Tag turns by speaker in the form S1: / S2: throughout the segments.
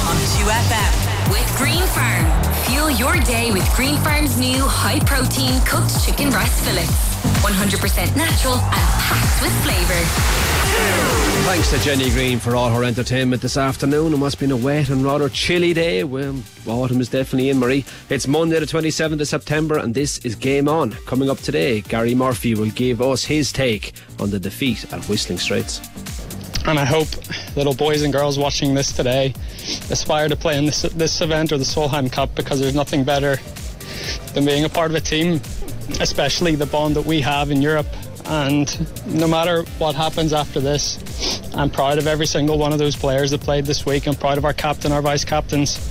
S1: on 2FM with Green Farm. Fuel your day with Green Farm's new high-protein cooked chicken breast fillets. 100% natural and packed with flavour.
S2: Thanks to Jenny Green for all her entertainment this afternoon. It must have been a wet and rather chilly day. Well, autumn is definitely in, Marie. It's Monday the 27th of September and this is Game On. Coming up today, Gary Murphy will give us his take on the defeat at Whistling Straits.
S3: And I hope little boys and girls watching this today aspire to play in this event or the Solheim Cup, because there's nothing better than being a part of a team, especially the bond that we have in Europe. And no matter what happens after this, I'm proud of every single one of those players that played this week. I'm proud of our captain, our vice captains.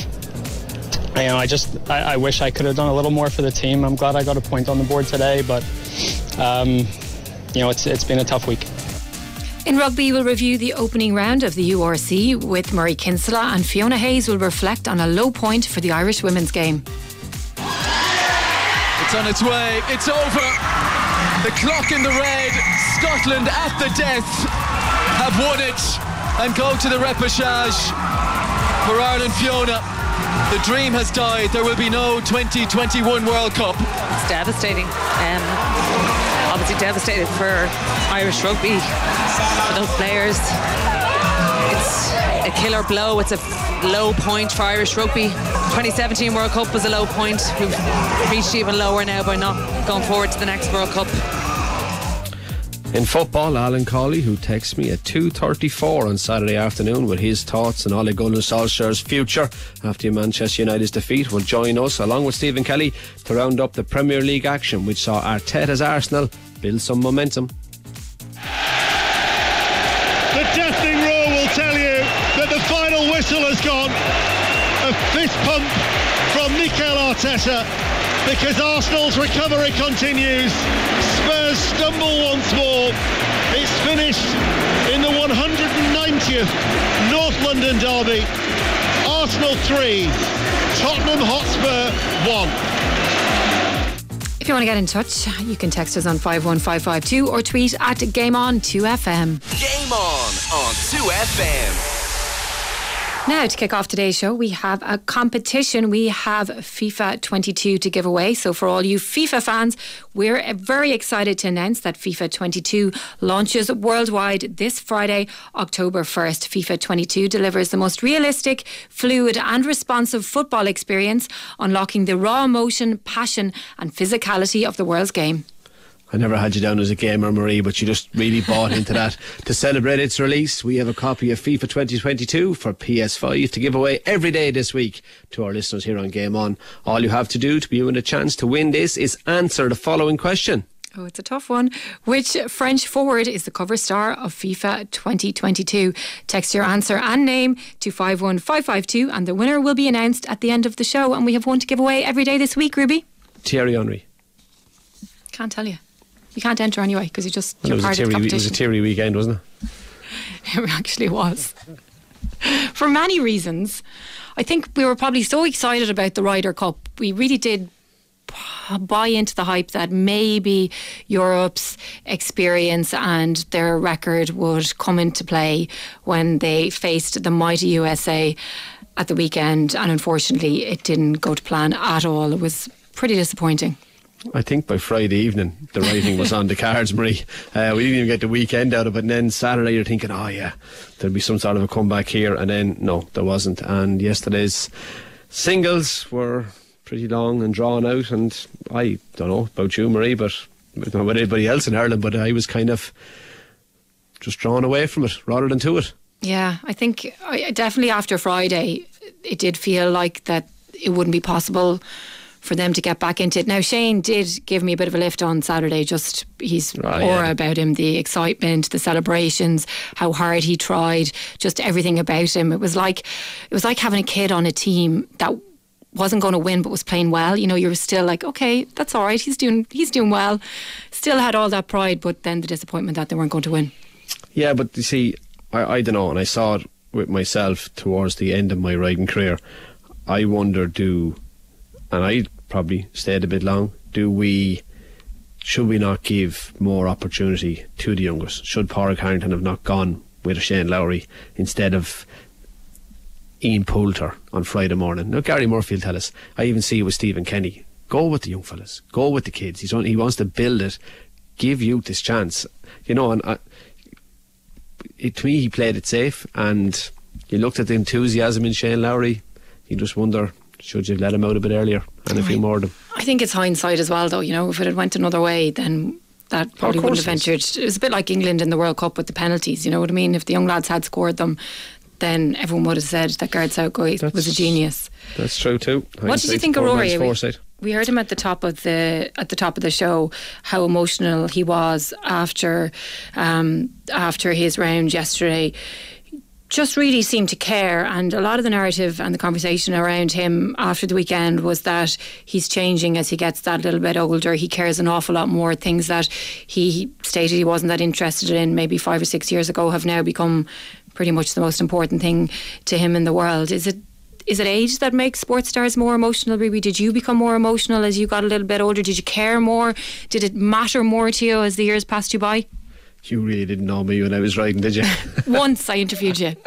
S3: I wish I could have done a little more for the team. I'm glad I got a point on the board today, but it's been a tough week.
S4: In rugby, we'll review the opening round of the URC with Murray Kinsella, and Fiona Hayes will reflect on a low point for the Irish women's game.
S5: It's on its way, it's over. The clock in the red, Scotland at the death have won it and go to the repechage. For Ireland, Fiona, the dream has died. There will be no 2021 World Cup.
S6: It's devastating. Obviously devastated for Irish rugby, for those players. It's a killer blow. It's a low point for Irish rugby. 2017 World Cup was a low point. We've reached even lower now by not going forward to the next World Cup.
S2: In football, Alan Cawley, who texts me at 2:34 on Saturday afternoon with his thoughts on Ole Gunnar Solskjaer's future after Manchester United's defeat, will join us along with Stephen Kelly to round up the Premier League action, which saw Arteta's Arsenal build some momentum.
S7: The deafening roar will tell you that the final whistle has gone. A fist pump from Mikel Arteta, because Arsenal's recovery continues. Spurs stumble once more. It's finished in the 190th North London derby. Arsenal 3, Tottenham Hotspur 1.
S4: If you want to get in touch, you can text us on 51552 or tweet at GameOn2FM.
S8: Game On 2FM.
S4: Now, to kick off today's show, we have a competition. We have FIFA 22 to give away. So for all you FIFA fans, we're very excited to announce that FIFA 22 launches worldwide this Friday, October 1st. FIFA 22 delivers the most realistic, fluid and responsive football experience, unlocking the raw emotion, passion and physicality of the world's game.
S2: I never had you down as a gamer, Marie, but you just really bought into that. To celebrate its release, we have a copy of FIFA 2022 for PS5 to give away every day this week to our listeners here on Game On. All you have to do to be given a chance to win this is answer the following question.
S4: Oh, it's a tough one. Which French forward is the cover star of FIFA 2022? Text your answer and name to 51552 and the winner will be announced at the end of the show. And we have one to give away every day this week, Ruby.
S2: Thierry Henry.
S4: Can't tell you. You can't enter anyway because you're part of the competition.
S2: It was a Thierry weekend, wasn't it?
S4: It actually was. For many reasons. I think we were probably so excited about the Ryder Cup. We really did buy into the hype that maybe Europe's experience and their record would come into play when they faced the mighty USA at the weekend. And unfortunately, it didn't go to plan at all. It was pretty disappointing.
S2: I think by Friday evening the writing was on the cards, Marie. We didn't even get the weekend out of it, and then Saturday you're thinking, oh yeah, there'll be some sort of a comeback here, and then no, there wasn't. And yesterday's singles were pretty long and drawn out, and I don't know about you, Marie, but I don't know about anybody else in Ireland, but I was kind of just drawn away from it rather than to it.
S4: Yeah, I think definitely after Friday it did feel like that it wouldn't be possible for them to get back into it. Now, Shane did give me a bit of a lift on Saturday, just his aura about him, the excitement, the celebrations, how hard he tried, just everything about him. It was like having a kid on a team that wasn't going to win but was playing well. You know, you were still like, okay, that's all right, he's doing well. Still had all that pride, but then the disappointment that they weren't going to win.
S2: Yeah, but you see, I don't know, and I saw it with myself towards the end of my riding career. I wonder, and I probably stayed a bit long, should we not give more opportunity to the youngest? Should Pádraig Harrington have not gone with Shane Lowry instead of Ian Poulter on Friday morning. Now Gary Murphy will tell us. I even see it with Stephen Kenny. Go with the young fellas. Go with the kids. He wants to build it. Give youth this chance. You know, and to me, he played it safe. And you looked at the enthusiasm in Shane Lowry. You just wonder, should you have let him out a bit earlier and a few more of them?
S4: I think it's hindsight as well, though. You know, if it had went another way, then that probably wouldn't have entered. It was a bit like England in the World Cup with the penalties. You know what I mean? If the young lads had scored them, then everyone would have said that Gareth Southgate was a genius.
S2: That's true too.
S4: What did you think of Rory? We heard him at the top of the show how emotional he was after his round yesterday. Just really seemed to care, and a lot of the narrative and the conversation around him after the weekend was that he's changing as he gets that little bit older. He cares an awful lot more. Things that he stated he wasn't that interested in maybe 5 or 6 years ago have now become pretty much the most important thing to him in the world. Is it age that makes sports stars more emotional, Ruby? Did you become more emotional as you got a little bit older? Did you care more? Did it matter more to you as the years passed you by?
S2: You really didn't know me when I was riding, did you?
S4: Once I interviewed you.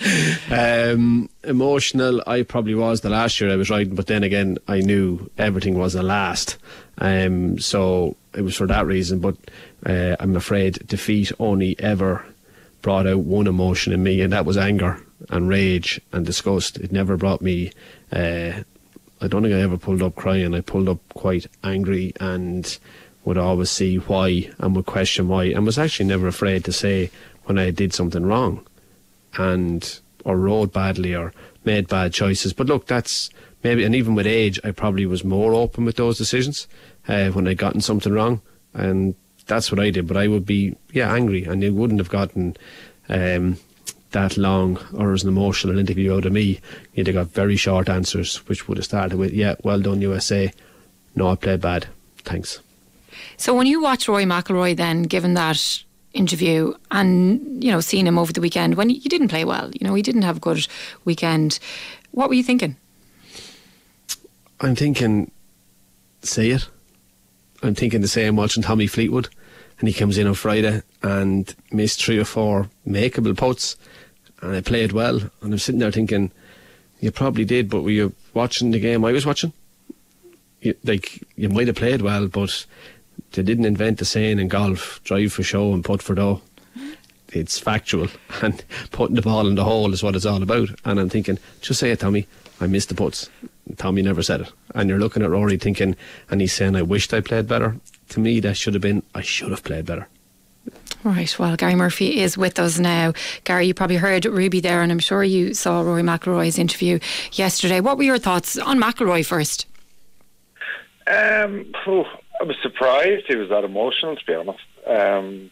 S2: Emotional, I probably was the last year I was riding, but then again, I knew everything was a last. So it was for that reason, but I'm afraid defeat only ever brought out one emotion in me, and that was anger and rage and disgust. It never brought me I don't think I ever pulled up crying. I pulled up quite angry and would always see why and would question why, and was actually never afraid to say when I did something wrong or rode badly or made bad choices. But look, that's maybe, and even with age I probably was more open with those decisions when I'd gotten something wrong, and that's what I did. But I would be angry, and it wouldn't have gotten that long or as an emotional interview out of me. You'd have got very short answers, which would have started with, well done USA, no, I played bad, thanks.
S4: So when you watch Rory McIlroy then, given that interview and, you know, seeing him over the weekend when he didn't play well, you know, he didn't have a good weekend, what were you thinking?
S2: I'm thinking, say it. I'm thinking the same watching Tommy Fleetwood, and he comes in on Friday and missed 3 or 4 makeable putts, and I played well, and I'm sitting there thinking, you probably did, but were you watching the game I was watching? You might have played well, but they didn't invent the saying in golf, drive for show and putt for dough. It's factual, and putting the ball in the hole is what it's all about. And I'm thinking, just say it, Tommy, I missed the putts. Tommy never said it. And you're looking at Rory thinking, and he's saying, I wished I played better. To me, that should have been, I should have played better.
S4: Right, well, Gary Murphy is with us now. Gary, you probably heard Ruby there, and I'm sure you saw Rory McIlroy's interview yesterday. What were your thoughts on McIlroy first?
S9: I was surprised he was that emotional, to be honest.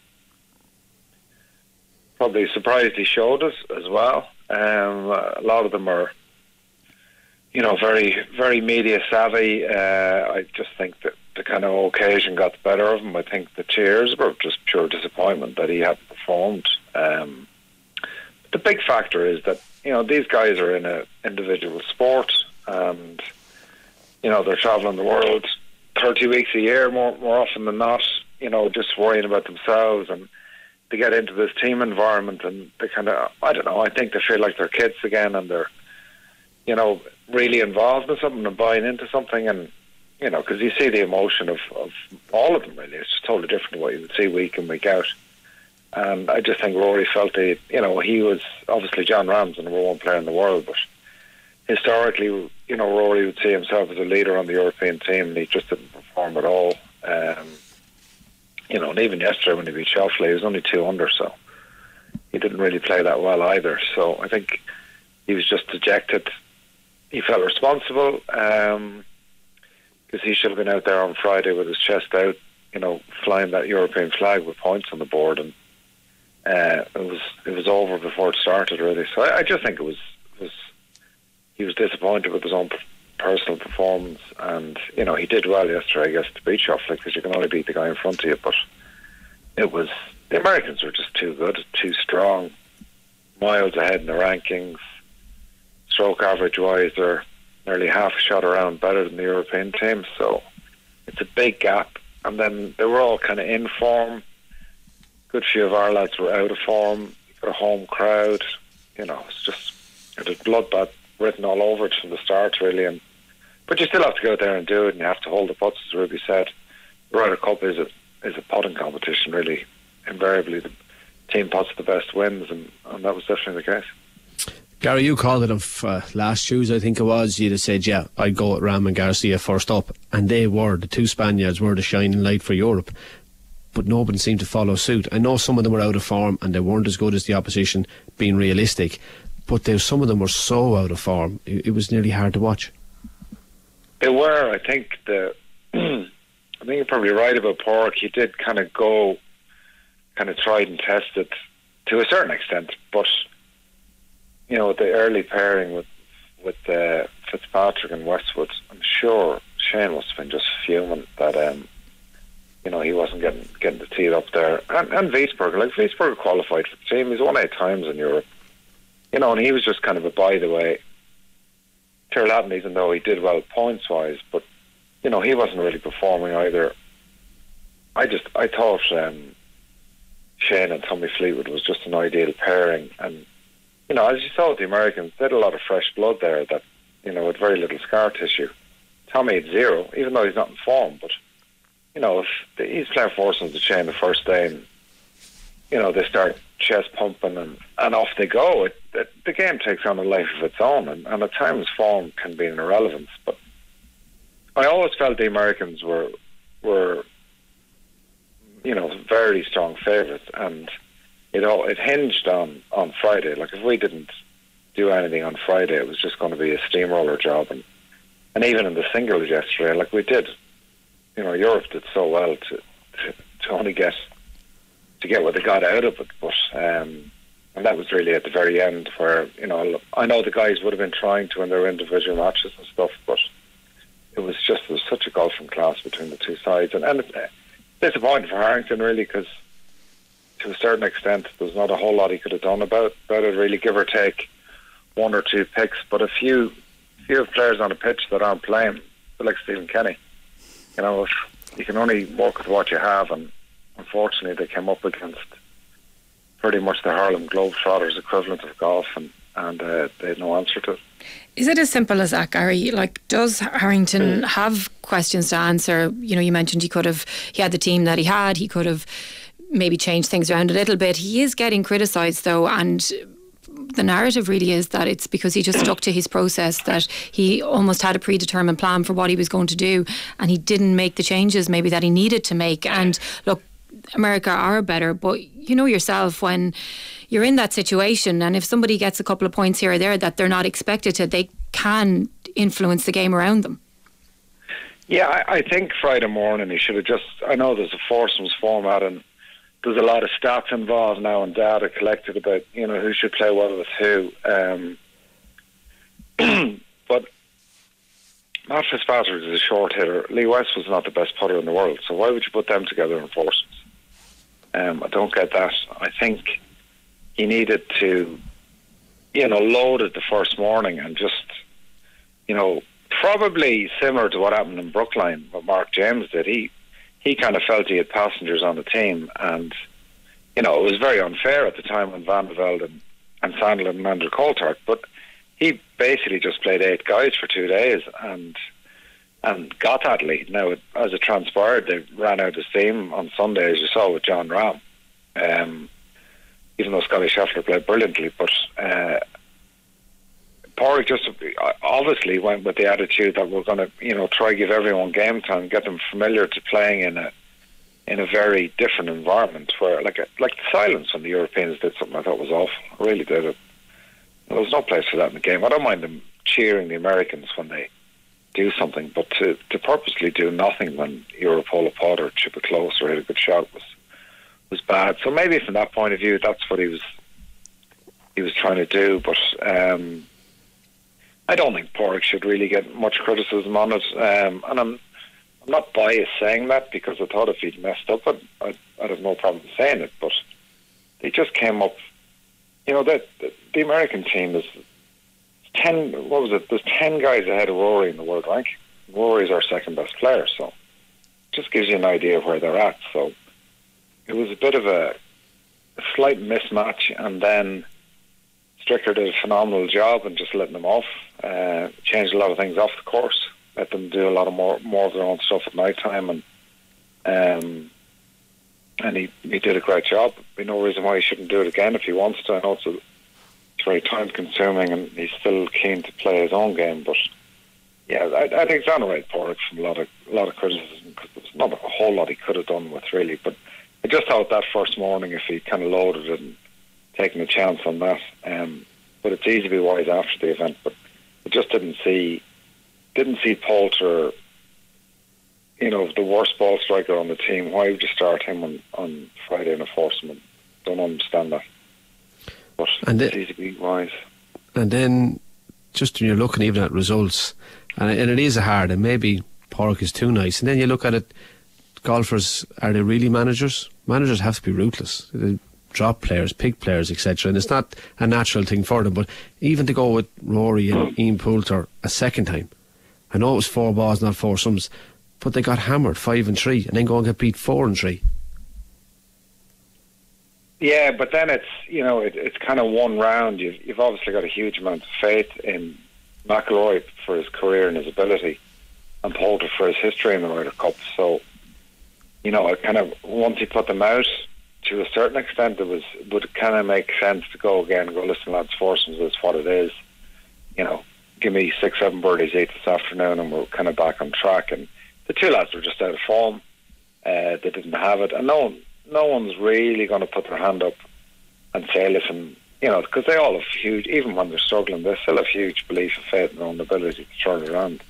S9: Probably surprised he showed us as well. A lot of them are, you know, very, very media savvy. I just think that the kind of occasion got the better of him. I think the tears were just pure disappointment that he hadn't performed. The big factor is that, you know, these guys are in an individual sport, and, you know, they're travelling the world 30 weeks a year, more often than not, you know, just worrying about themselves, and they get into this team environment and they kind of, I don't know, I think they feel like they're kids again, and they're, you know, really involved in something and buying into something. And, you know, because you see the emotion of all of them, really. It's just totally different to what you would see week in, week out. And I just think Rory felt he was obviously John Rahm's the number 1 player in the world, but historically, you know, Rory would see himself as a leader on the European team, and he just didn't perform at all. You know, and even yesterday when he beat Schauffele, he was only 2 under, so he didn't really play that well either. So I think he was just dejected. He felt responsible because he should have been out there on Friday with his chest out, you know, flying that European flag with points on the board, and it was over before it started, really. So I just think he was disappointed with his own personal performance, and, you know, he did well yesterday, I guess, to beat Schauffele, because you can only beat the guy in front of you. But the Americans were just too good, too strong, miles ahead in the rankings. Stroke average wise, they're nearly half a shot around better than the European team, so it's a big gap. And then they were all kind of in form. Good few of our lads were out of form. You got a home crowd, you know, it's just there's bloodbath written all over it from the start, really. But you still have to go out there and do it, and you have to hold the putts, as Ruby said. The Ryder Cup is a putting competition, really. Invariably, the team puts the best wins, and that was definitely the case.
S2: Gary, you called it off last Tuesday, I think it was. You'd have said, yeah, I'd go with Rahm and Garcia first up. And the two Spaniards were the shining light for Europe. But nobody seemed to follow suit. I know some of them were out of form and they weren't as good as the opposition, being realistic. But some of them were so out of form, it was nearly hard to watch.
S9: They were. I think I think you're probably right about Pork. He did kind of tried and tested to a certain extent, but you know, the early pairing with Fitzpatrick and Westwood, I'm sure Shane must have been just fuming that you know, he wasn't getting the tee up there. And Wiesberger, like Wiesberger qualified for the team. He's won 8 times in Europe, you know, and he was just kind of a by the way. Tyrrell Hatton, even though he did well points wise, but you know, he wasn't really performing either. I thought Shane and Tommy Fleetwood was just an ideal pairing, and you know, as you saw with the Americans, they had a lot of fresh blood there that, you know, with very little scar tissue. Tommy had 0, even though he's not in form, but you know, if he's playing foursomes with Shane the first day, and you know, they start chest pumping and off they go, the game takes on a life of its own, and at times form can be an irrelevance. But I always felt the Americans were you know, very strong favourites, and it hinged on Friday. Like, if we didn't do anything on Friday, it was just going to be a steamroller job, and even in the singles yesterday, like we did, you know, Europe did so well to only get what they got out of it, but and that was really at the very end where, you know, I know the guys would have been trying to in their individual matches and stuff, but there was such a golfing class between the two sides, and it's disappointing for Harrington, really, because to a certain extent there's not a whole lot he could have done about it, really, give or take 1 or 2 picks, but a few players on a pitch that aren't playing, like Stephen Kenny. You know, you can only work with what you have, and unfortunately they came up against pretty much the Harlem Globetrotters equivalent of golf, and they had no answer to it.
S4: Is it as simple as that, Gary? Like, does Harrington have questions to answer? You know, you mentioned he had the team that he had, he could have maybe changed things around a little bit. He is getting criticised though, and the narrative really is that it's because he just stuck to his process, that he almost had a predetermined plan for what he was going to do, and he didn't make the changes maybe that he needed to make. And look, America are better, but you know yourself, when you're in that situation, and if somebody gets a couple of points here or there that they're not expected to, they can influence the game around them.
S9: Yeah, I think Friday morning he should have just, I know there's a foursomes format and there's a lot of stats involved now and data collected about, you know, who should play well with who. But Matt Fitzpatrick is a short hitter. Lee West was not the best putter in the world, so why would you put them together in foursomes? I don't get that. I think he needed to, you know, load it the first morning and just, you know, probably similar to what happened in Brookline, what Mark James did. He kind of felt he had passengers on the team, and you know, it was very unfair at the time when Van de Velde and Sandlin and Andrew Coulthard, but he basically just played 8 guys for 2 days and got that lead. Now, as it transpired, they ran out of steam on Sunday, as you saw with John Rahm, even though Scotty Scheffler played brilliantly, but Porrick just obviously went with the attitude that we're going to, you know, try give everyone game time, get them familiar to playing in a very different environment, where like the silence when the Europeans did something I thought was awful. I really did it. There was no place for that in the game. I don't mind them cheering the Americans when they do something, but to purposely do nothing when Europe pull a putt or chip it close or hit a good shot was bad. So maybe from that point of view, that's what he was trying to do. But I don't think Porrick should really get much criticism on it, and I'm not biased saying that, because I thought if he'd messed up, I'd have no problem saying it. But they just came up, you know, that the American team is 10. What was it? There's 10 guys ahead of Rory in the world ranking. Rory's our second best player, so it just gives you an idea of where they're at. So it was a bit of a slight mismatch, and then Stricker did a phenomenal job and just letting them off. Changed a lot of things off the course. Let them do a lot of more of their own stuff at night time, and he did a great job. There's no reason why he shouldn't do it again if he wants to. I know it's very time consuming, and he's still keen to play his own game. But yeah, I think exonerate Pádraig from a lot of criticism, because there's not a whole lot he could have done with, really. But I just thought that first morning, if he kind of loaded it and taken a chance on that, but it's easy to be wise after the event. But I just didn't see Poulter, the worst ball striker on the team. Why would you start him on Friday in a foursome? Don't understand that. But it's easy to be wise.
S2: And then, just when you're looking even at results, and it is hard, and maybe Pádraig is too nice, and then you look at it, golfers, are they really managers? Managers have to be ruthless. They drop players, pick players, etc. And it's not a natural thing for them. But even to go with Rory and Ian Poulter a second time, I know it was 4 balls, not 4 sums, but they got hammered 5 and 3, and then go and get beat 4 and 3.
S9: Yeah, but then it's kind of one round. You've obviously got a huge amount of faith in McIlroy for his career and his ability, and Poulter for his history in the Ryder Cup. So, it kind of, once he put them out, to a certain extent, would kind of make sense to go again and go, listen, lads, foursomes is what it is. Give me 6-7 birdies each this afternoon, and we're kind of back on track. And the two lads were just out of form. They didn't have it, and no one's really going to put their hand up and say, listen, because they all have huge, even when they're struggling, they still have huge belief and faith in their own ability to turn it around.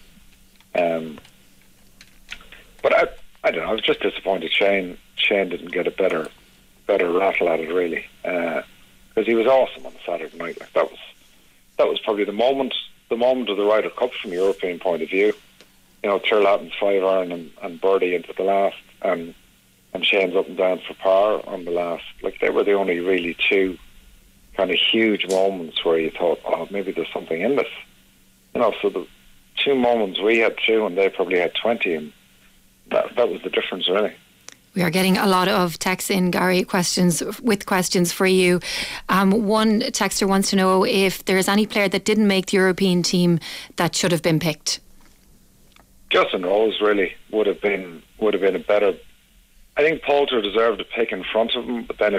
S9: But I don't know, I was just disappointed Shane didn't get a better rattle at it, really, because he was awesome on Saturday night. Like, that was probably the moment of the Ryder Cup from a European point of view. Tirlaton's 5-iron and birdie into the last, and Shane's up and down for par on the last. Like, they were the only really two kind of huge moments where you thought, oh, maybe there's something in this. So the 2 moments, we had 2 and they probably had 20, and that was the difference, really.
S4: We are getting a lot of texts in, Gary, questions for you. One texter wants to know if there is any player that didn't make the European team that should have been picked.
S9: Justin Rose really would have been a better. I think Poulter deserved a pick in front of him, but then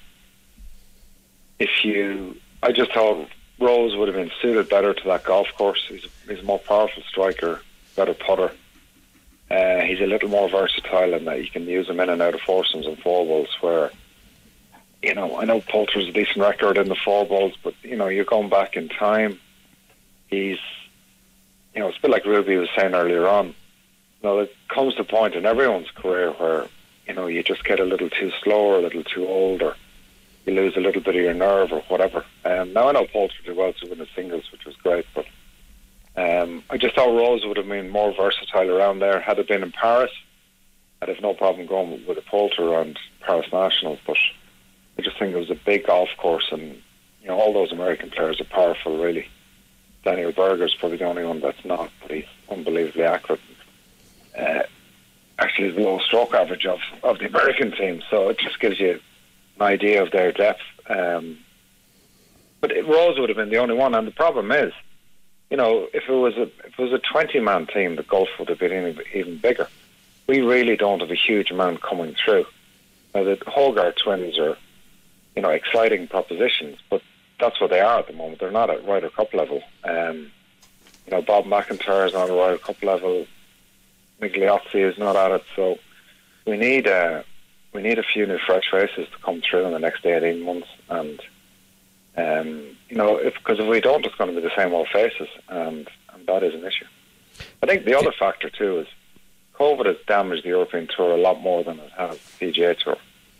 S9: I just thought Rose would have been suited better to that golf course. He's a more powerful striker, better putter. He's a little more versatile in that you can use him in and out of foursomes and 4 balls, where, I know Poulter's a decent record in the 4 balls, but, you're going back in time. He's, it's a bit like Ruby was saying earlier on. It comes to a point in everyone's career where, you just get a little too slow or a little too old, or you lose a little bit of your nerve or whatever. Now I know Poulter did well to win the singles, which was great, but I just thought Rose would have been more versatile around there. Had it been in Paris, I'd have no problem going with a Poulter around Paris Nationals, but I just think it was a big golf course, and all those American players are powerful, really. Daniel Berger's probably the only one that's not, but he's unbelievably accurate. Actually, the low stroke average of the American team, so it just gives you an idea of their depth. But Rose would have been the only one, and the problem is, if it was a 20-man team, the golf would have been even bigger. We really don't have a huge amount coming through. Now, the Hogarth twins are, exciting propositions, but that's what they are at the moment. They're not at Ryder Cup level. Bob McIntyre is not at Ryder Cup level. Migliozzi is not at it. So we need a few new fresh faces to come through in the next 18 months, and because if we don't, it's going to be the same old faces, and that is an issue. I think the other factor too is COVID has damaged the European Tour a lot more than it has the PGA Tour.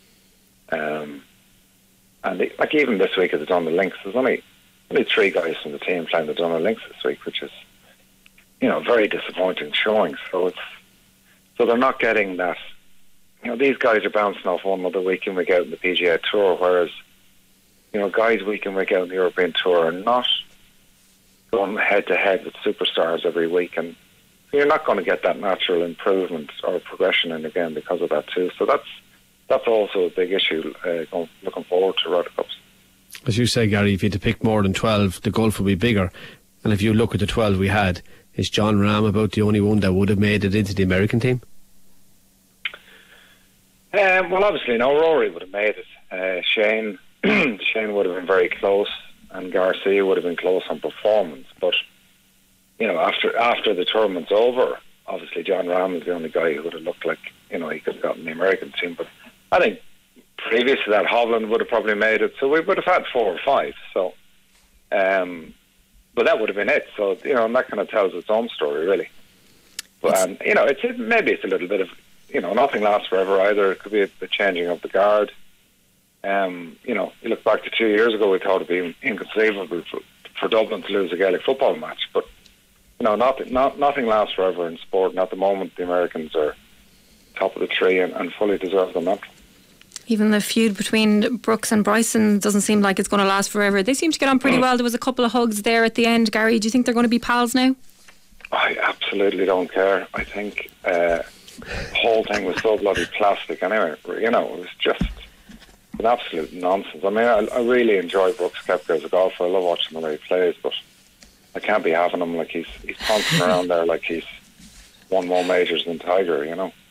S9: And even this week at the Donna Links, there's only 3 guys from the team playing the Donna Links this week, which is very disappointing showing. So they're not getting that. These guys are bouncing off one another week in, week out in the PGA Tour, whereas guys week in, week out in the European Tour are not going head to head with superstars every week, and you're not going to get that natural improvement or progression in the game because of that too. So that's also a big issue looking forward to Ryder Cups.
S2: As you say, Gary, if you had to pick more than 12, the gulf would be bigger. And if you look at the 12 we had, is John Ram about the only one that would have made it into the American team?
S9: Well, obviously, no, Rory would have made it. Shane would have been very close, and Garcia would have been close on performance. But, you know, after the tournament's over, obviously John Ram is the only guy who would have looked like, you know, he could have gotten the American team. But I think previous to that, Hovland would have probably made it. So we would have had 4 or 5. So, but that would have been it. So, you know, and that kind of tells its own story, really. But, you know, maybe it's a little bit of, you know, nothing lasts forever either. It could be the changing of the guard. You know, you look back to 2 years ago, we thought it'd be inconceivable for Dublin to lose a Gaelic football match. But, you know, nothing lasts forever in sport. And at the moment, the Americans are top of the tree and fully deserve the medal.
S4: Even the feud between Brooks and Bryson doesn't seem like it's going to last forever. They seem to get on pretty well. There was a couple of hugs there at the end. Gary, do you think they're going to be pals now?
S9: I absolutely don't care. I think the whole thing was so bloody plastic. Anyway, you know, it was just an absolute nonsense. I mean, I really enjoy Brooks Koepka as a golfer. I love watching the way he plays, but I can't be having him like he's pouncing around there like he's won more majors than Tiger, you know.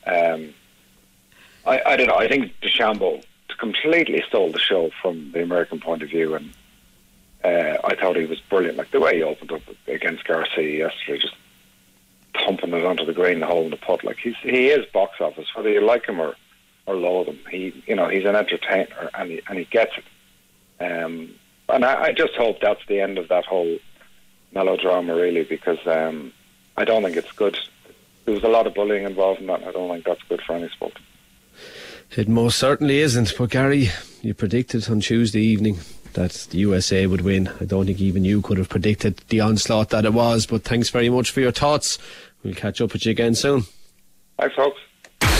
S9: I don't know. I think DeChambeau completely stole the show from the American point of view, and I thought he was brilliant. Like the way he opened up against Garcia yesterday, just thumping it onto the green, holding the putt. Like he is box office, whether you like him or loathe him. He's an entertainer, and he gets it. And I just hope that's the end of that whole melodrama, really, because I don't think it's good. There was a lot of bullying involved in that, and I don't think that's good for any sport.
S2: It most certainly isn't. But Gary, you predicted on Tuesday evening that the USA would win. I don't think even you could have predicted the onslaught that it was. But thanks very much for your thoughts. We'll catch up with you again soon.
S9: Thanks, folks.
S8: 2FM.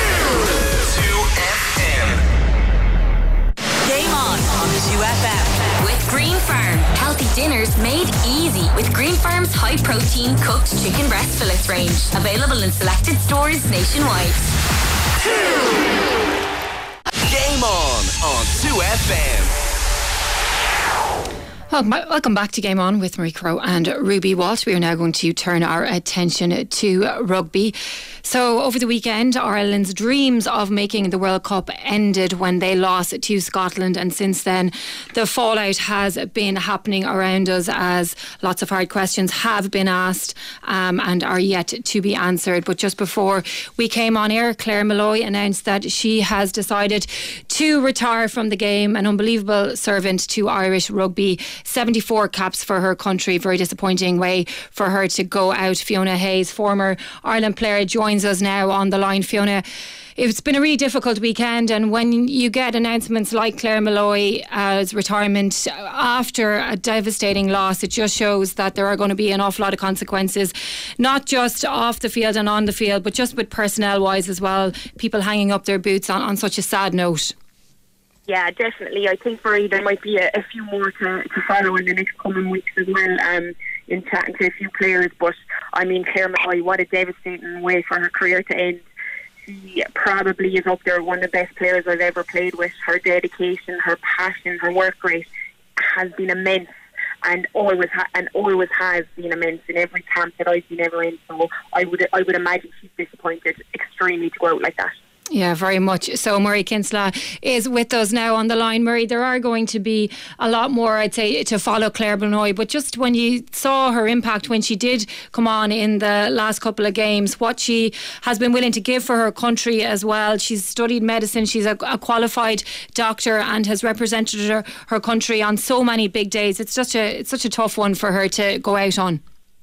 S1: Game on 2FM. With Green Farm. Healthy dinners made easy with Green Farm's high protein cooked chicken breast fillets range. Available in selected stores nationwide.
S8: Game on 2FM.
S4: Welcome back to Game On with Marie Crowe and Ruby Walsh. We are now going to turn our attention to rugby. So over the weekend, Ireland's dreams of making the World Cup ended when they lost to Scotland, and since then the fallout has been happening around us as lots of hard questions have been asked and are yet to be answered. But just before we came on air, Claire Malloy announced that she has decided to retire from the game. An unbelievable servant to Irish rugby. 74 caps for her country. Very disappointing way for her to go out. Fiona Hayes, former Ireland player, joins us now on the line. Fiona, it's been a really difficult weekend, and when you get announcements like Claire Malloy's retirement after a devastating loss, it just shows that there are going to be an awful lot of consequences, not just off the field and on the field, but just with personnel wise as well. People hanging up their boots on such a sad note.
S10: Yeah, definitely. I think there might be a few more to follow in the next coming weeks as well, in chatting to a few players. But, I mean, Claire Malloy, what a devastating way for her career to end. She probably is up there, one of the best players I've ever played with. Her dedication, her passion, her work rate has been immense, and always has been immense in every camp that I've been ever in. So I would imagine she's disappointed extremely to go out like that.
S4: Yeah, very much. So Murray Kinsella is with us now on the line. Murray, there are going to be a lot more, I'd say, to follow Claire Malloy, but just when you saw her impact when she did come on in the last couple of games, what she has been willing to give for her country as well. She's studied medicine, she's a qualified doctor and has represented her country on so many big days. It's such a tough one for her to go out on.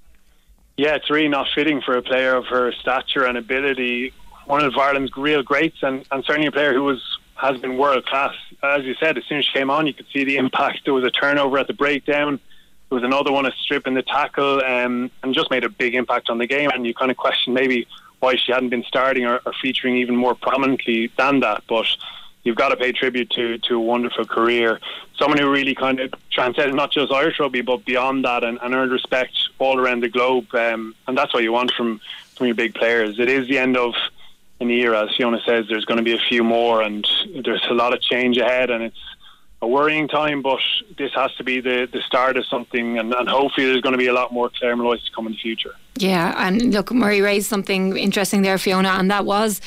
S11: Yeah, it's really not fitting for a player of her stature and ability. One of Ireland's real greats, and certainly a player who has been world class. As you said, as soon as she came on, you could see the impact. There was a turnover at the breakdown. There was another one, a strip in the tackle, and just made a big impact on the game. And you kind of question maybe why she hadn't been starting or featuring even more prominently than that. But you've got to pay tribute to a wonderful career. Someone who really kind of transcended not just Irish rugby, but beyond that, and earned respect all around the globe. And that's what you want from your big players. It is the end of an era, as Fiona says. There's going to be a few more, and there's a lot of change ahead, and it's worrying time, but this has to be the start of something, and hopefully there's going to be a lot more Claire Malloys to come in the future.
S4: Yeah, and look, Murray raised something interesting there, Fiona, and that was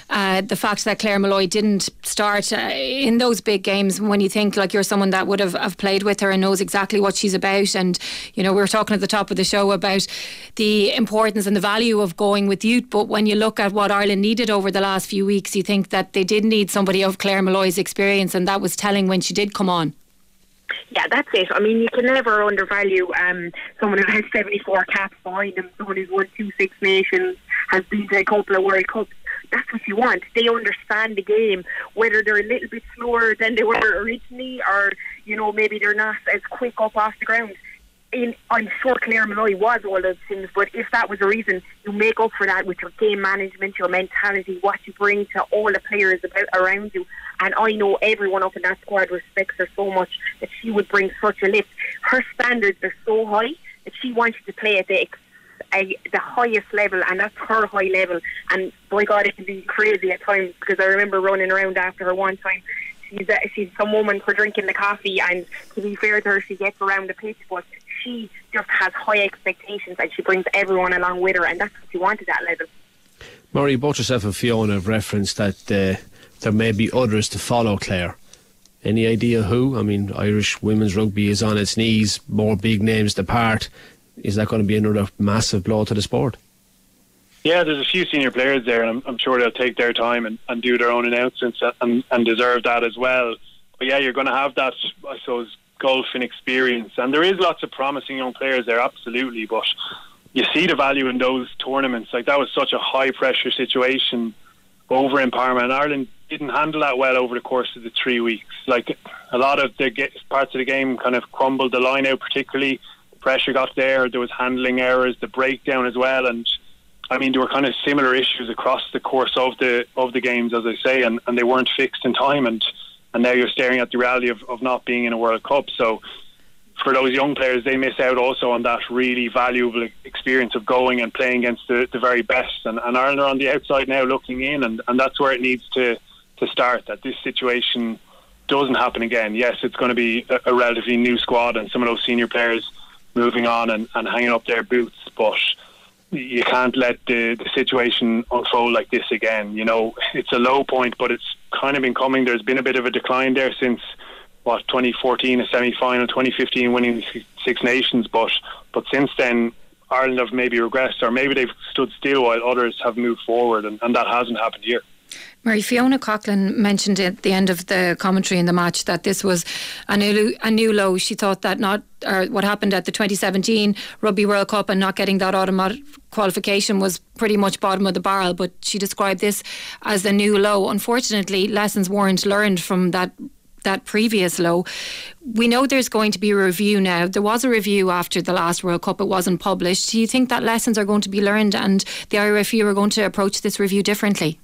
S4: the fact that Claire Malloy didn't start in those big games. When you think like you're someone that would have played with her and knows exactly what she's about, and you know, we were talking at the top of the show about the importance and the value of going with youth, but when you look at what Ireland needed over the last few weeks, you think that they did need somebody of Claire Malloy's experience, and that was telling when she did come on.
S10: Yeah, that's it. I mean, you can never undervalue someone who has 74 caps behind them, someone who's won 2 Six Nations, has been to a couple of World Cups. That's what you want. They understand the game, whether they're a little bit slower than they were originally, or, you know, maybe they're not as quick up off the ground. I'm sure Claire Malloy was all those things, but if that was a reason, you make up for that with your game management, your mentality, what you bring to all the players around you. And I know everyone up in that squad respects her so much that she would bring such a lift. Her standards are so high that she wanted to play at the highest level, and that's her high level. And by God, it can be crazy at times, because I remember running around after her one time. She's some woman for drinking the coffee, and to be fair to her, she gets around the pitch, but she just has high expectations, and she brings everyone along with her, and that's what you want at that level.
S2: Murray, both yourself and Fiona have referenced that there may be others to follow Claire. Any idea who? I mean, Irish women's rugby is on its knees, more big names depart. Is that going to be another massive blow to the sport?
S11: Yeah, there's a few senior players there, and I'm sure they'll take their time and do their own announcements and deserve that as well. But yeah, you're going to have that, I suppose, golfing experience, and there is lots of promising young players there, absolutely, but you see the value in those tournaments. Like, that was such a high pressure situation over in Parma, and Ireland didn't handle that well over the course of the 3 weeks. Like, a lot of the parts of the game kind of crumbled, the line out particularly, the pressure got there was handling errors, the breakdown as well, and I mean, there were kind of similar issues across the course of the games, as I say, and they weren't fixed in time, and now you're staring at the reality of not being in a World Cup. So for those young players, they miss out also on that really valuable experience of going and playing against the very best. And Ireland are on the outside now looking in, and that's where it needs to start, that this situation doesn't happen again. Yes, it's going to be a relatively new squad and some of those senior players moving on and hanging up their boots, but you can't let the situation unfold like this again. You know, it's a low point, but it's kind of been coming. There's been a bit of a decline there since 2014, a semi-final, 2015 winning Six Nations, but since then Ireland have maybe regressed, or maybe they've stood still while others have moved forward, and that hasn't happened here.
S4: Mary, Fiona Coughlin mentioned at the end of the commentary in the match that this was a new low. She thought that what happened at the 2017 Rugby World Cup and not getting that automatic qualification was pretty much bottom of the barrel, but she described this as a new low. Unfortunately, lessons weren't learned from that previous low. We know there's going to be a review now. There was a review after the last World Cup. It wasn't published. Do you think that lessons are going to be learned and the IRFU are going to approach this review differently?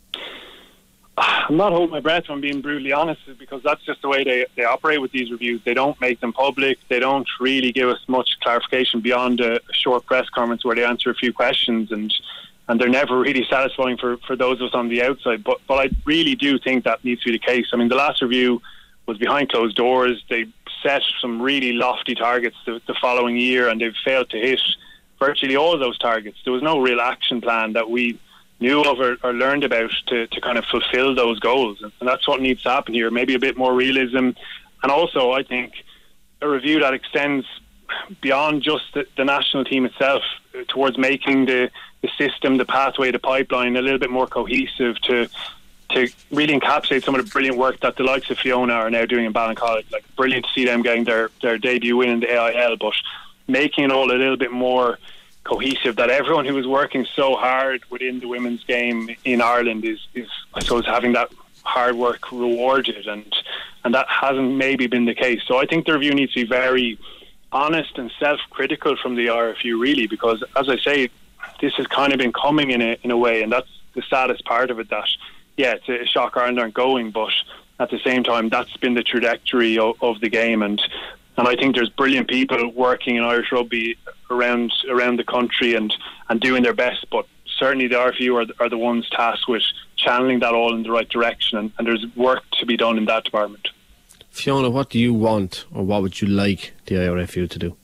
S11: I'm not holding my breath, I'm being brutally honest, because that's just the way they operate with these reviews. They don't make them public. They don't really give us much clarification beyond a short press conference where they answer a few questions, and they're never really satisfying for those of us on the outside. But I really do think that needs to be the case. I mean, the last review was behind closed doors. They set some really lofty targets the following year, and they've failed to hit virtually all of those targets. There was no real action plan that we knew of or learned about to kind of fulfill those goals, and that's what needs to happen here. Maybe a bit more realism, and also I think a review that extends beyond just the national team itself towards making the system, the pathway, the pipeline a little bit more cohesive to really encapsulate some of the brilliant work that the likes of Fiona are now doing in Ballincollig. Like, brilliant to see them getting their debut win in the AIL, but making it all a little bit more cohesive, that everyone who is working so hard within the women's game in Ireland is I suppose having that hard work rewarded, and that hasn't maybe been the case. So I think the review needs to be very honest and self-critical from the RFU, really, because as I say, this has kind of been coming in a way, and that's the saddest part of it, that yeah, it's a shock Ireland aren't going, but at the same time that's been the trajectory of the game, and I think there's brilliant people working in Irish rugby around the country and doing their best, but certainly the RFU are the ones tasked with channeling that all in the right direction, and there's work to be done in that department.
S2: Fiona, what do you want, or what would you like the IRFU to do?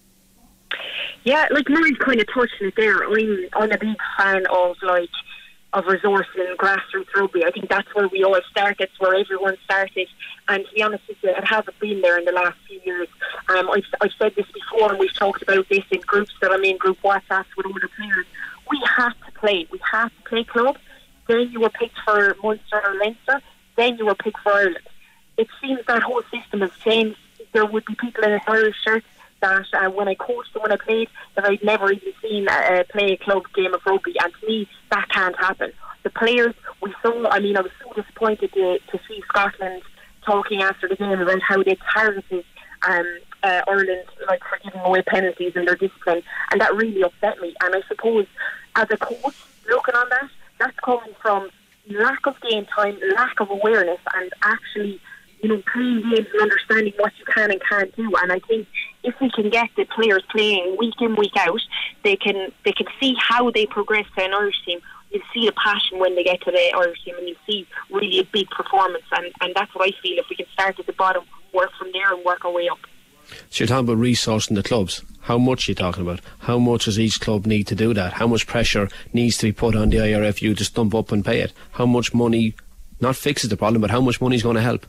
S10: Yeah, like Murray's kind of touching it there. I'm a big fan of resourcing grassroots rugby. I think that's where we all started. It's where everyone started. And to be honest with you, it hasn't been there in the last few years. I've said this before, and we've talked about this in groups that I'm in, group WhatsApps with other players. We have to play. We have to play club. Then you were picked for Munster or Leinster. Then you were picked for Ireland. It seems that whole system has changed. There would be people in an Irish shirt that when I coached and when I played, that I'd never even seen play a club game of rugby, and to me that can't happen. The players we saw, I was so disappointed to see Scotland talking after the game about how they targeted Ireland, like, for giving away penalties in their discipline, and that really upset me. And I suppose as a coach looking on that, that's coming from lack of game time, lack of awareness, and actually playing games and understanding what you can and can't do. And I think if we can get the players playing week in, week out, they can see how they progress to an Irish team. You see the passion when they get to the Irish team, and you see really a big performance. And that's what I feel. If we can start at the bottom, work from there and work our way up.
S2: So you're talking about resourcing the clubs. How much are you talking about? How much does each club need to do that? How much pressure needs to be put on the IRFU to stump up and pay it? How much money not fixes the problem, but how much money is going to help?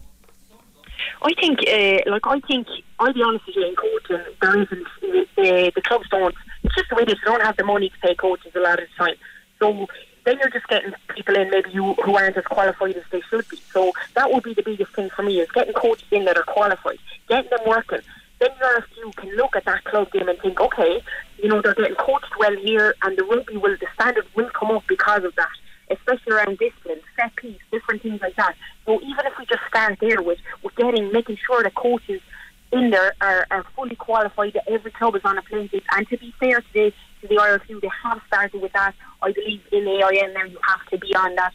S10: I think, I'll be honest with you, in coaching, there isn't, the clubs don't, it's just the way they don't have the money to pay coaches a lot of the time. So then you're just getting people in maybe who aren't as qualified as they should be. So that would be the biggest thing for me, is getting coaches in that are qualified, getting them working. Then you can look at that club game and think, okay, they're getting coached well here, and the standard will come up because of that, especially around discipline, set piece, different things like that. So even if we just start there with making sure that coaches in there are fully qualified, that every club is on a playing field. And to be fair to the IRFU, they have started with that. I believe in AIN now you have to be on that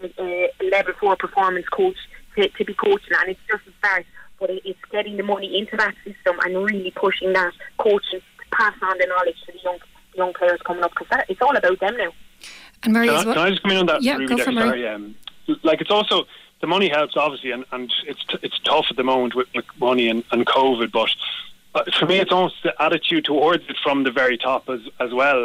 S10: level 4 performance coach to be coaching, and it's just a start. But it's getting the money into that system and really pushing that coaching to pass on the knowledge to the young players coming up, because it's all about them now.
S4: And Murray,
S11: can I just come in on that?
S4: Yeah, go for Murray.
S11: It's also, the money helps obviously, and it's tough at the moment with money and COVID. But for me, it's almost the attitude towards it from the very top as well.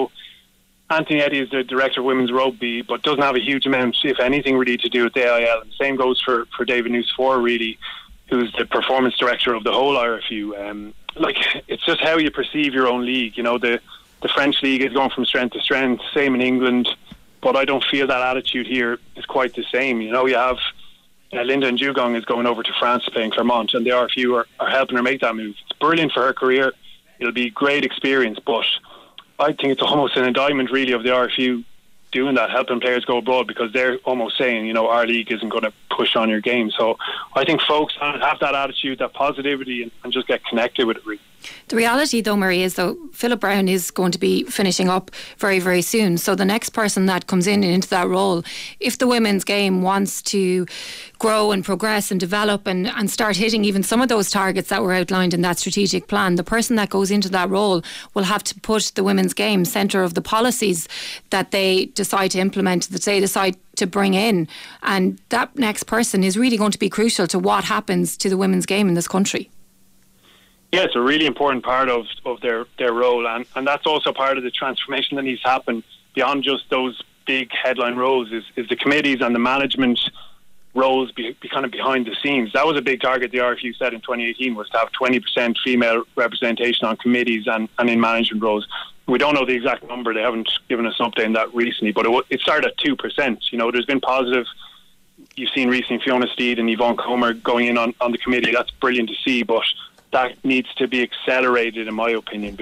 S11: Anthony Eddy is the director of women's rugby, but doesn't have a huge amount, if anything, really to do with the AIL. And the same goes for David Nucifor, really, who's the performance director of the whole IRFU. It's just how you perceive your own league. The French league is going from strength to strength, same in England, but I don't feel that attitude here is quite the same. You have Linda Njugong is going over to France to play in Clermont, and the RFU are helping her make that move. It's brilliant for her career. It'll be a great experience, but I think it's almost an indictment really of the RFU doing that, helping players go abroad, because they're almost saying, our league isn't going to push on your game. So I think folks have that attitude, that positivity, and just get connected with it really.
S4: The reality though, Murray, is though Philip Brown is going to be finishing up very, very soon. So the next person that comes into that role, if the women's game wants to grow and progress and develop and start hitting even some of those targets that were outlined in that strategic plan, the person that goes into that role will have to put the women's game centre of the policies that they decide to implement, that they decide to bring in. And that next person is really going to be crucial to what happens to the women's game in this country.
S11: Yeah, it's a really important part of their role, and that's also part of the transformation that needs to happen beyond just those big headline roles, is the committees and the management roles be kind of behind the scenes. That was a big target the RFU set in 2018, was to have 20% female representation on committees and in management roles. We don't know the exact number, they haven't given us an update on that recently, but it started at 2%. There's been positive. You've seen recently Fiona Steed and Yvonne Comer going in on the committee. That's brilliant to see, but that needs to be accelerated, in my opinion,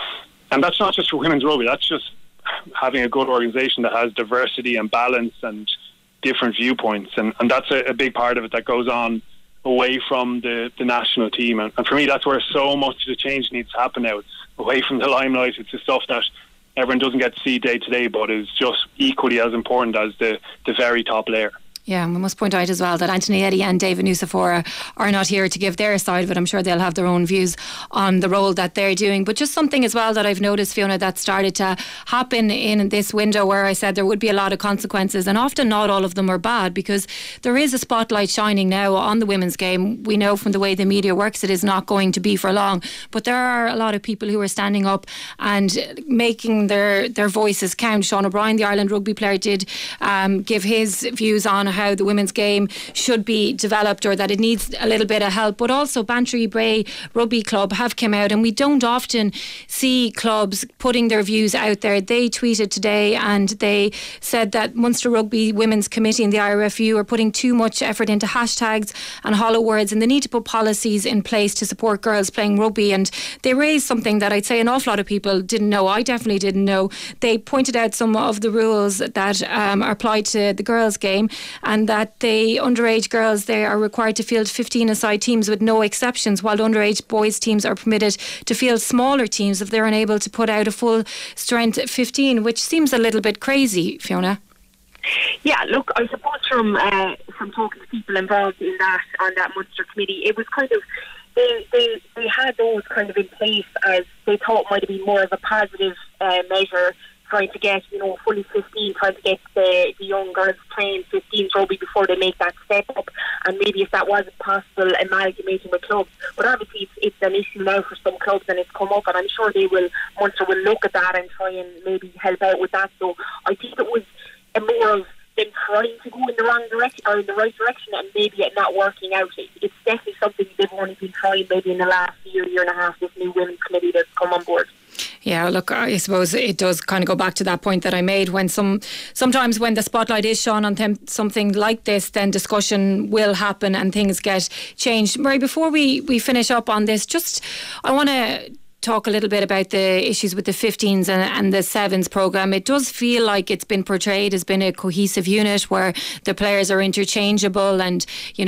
S11: and that's not just for women's rugby, that's just having a good organisation that has diversity and balance and different viewpoints, and that's a big part of it that goes on away from the national team, and for me that's where so much of the change needs to happen now. It's away from the limelight. It's the stuff that everyone doesn't get to see day to day, but is just equally as important as the very top layer.
S4: Yeah, and we must point out as well that Anthony Eddy and David Nucifora are not here to give their side of it. I'm sure they'll have their own views on the role that they're doing. But just something as well that I've noticed, Fiona, that started to happen in this window where I said there would be a lot of consequences, and often not all of them are bad, because there is a spotlight shining now on the women's game. We know from the way the media works it is not going to be for long, but there are a lot of people who are standing up and making their voices count. Sean O'Brien, the Ireland rugby player, did give his views on how the women's game should be developed, or that it needs a little bit of help. But also Bantry Bay Rugby Club have come out, and we don't often see clubs putting their views out there. They tweeted today and they said that Munster Rugby Women's Committee and the IRFU are putting too much effort into hashtags and hollow words, and they need to put policies in place to support girls playing rugby. And they raised something that I'd say an awful lot of people didn't know. I definitely didn't know. They pointed out some of the rules that are applied to the girls' game, and that the underage girls, they are required to field 15-a-side teams with no exceptions, while underage boys teams are permitted to field smaller teams if they're unable to put out a full strength 15, which seems a little bit crazy, Fiona.
S10: Yeah, look, I suppose from talking to people involved in that, on that Munster committee, it was kind of they had those kind of in place as they thought might have been more of a positive measure, trying to get, fully 15, trying to get the young girls playing 15s rugby before they make that step up, and maybe if that wasn't possible, amalgamating with clubs. But obviously it's an issue now for some clubs, and it's come up, and I'm sure Munster will look at that and try and maybe help out with that. So I think it was more of them trying to go in the wrong direction or in the right direction, and maybe it not working out. It's definitely something they've only been trying maybe in the last year and a half, this new women's committee that's come on board.
S4: Yeah, look, I suppose it does kind of go back to that point that I made, when sometimes when the spotlight is shone on something like this, then discussion will happen and things get changed. Murray, before we finish up on this, I want to talk a little bit about the issues with the 15s and the 7s programme. It does feel like it's been portrayed as being a cohesive unit where the players are interchangeable, and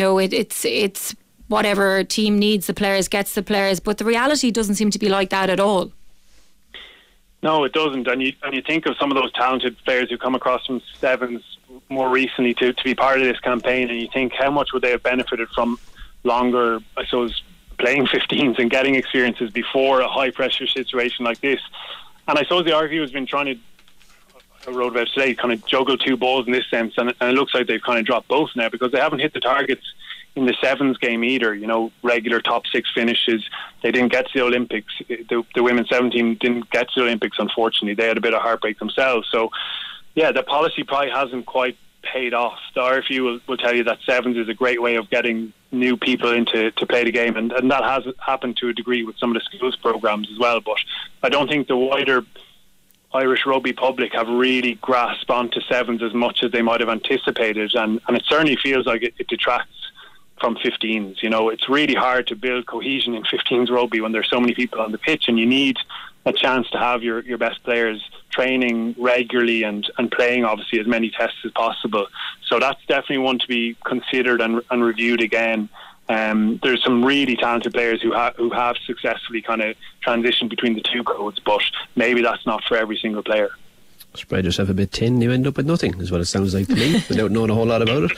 S4: it's whatever team needs the players gets the players, but the reality doesn't seem to be like that at all.
S11: No, it doesn't. And you think of some of those talented players who come across from 7s more recently to be part of this campaign, and you think how much would they have benefited from longer, I suppose, playing 15s and getting experiences before a high pressure situation like this. And I suppose the RFU has been trying to, I wrote about today, kind of juggle two balls in this sense, and it looks like they've kind of dropped both now, because they haven't hit the targets in the 7s game either. Regular top 6 finishes. They didn't get to the Olympics. The women's 7 team didn't get to the Olympics, unfortunately. They had a bit of heartbreak themselves. So yeah, the policy probably hasn't quite paid off. The RFU will tell you that 7s is a great way of getting new people into to play the game, and that has happened to a degree with some of the schools programs as well. But I don't think the wider Irish rugby public have really grasped onto 7s as much as they might have anticipated, and it certainly feels like it detracts from 15s. It's really hard to build cohesion in 15s rugby when there's so many people on the pitch, and you need a chance to have your best players training regularly and playing obviously as many tests as possible. So that's definitely one to be considered and reviewed again. There's some really talented players who have successfully kind of transitioned between the two codes, but maybe that's not for every single player.
S2: Spread yourself a bit thin, you end up with nothing, is what it sounds like to me, without knowing a whole lot about it.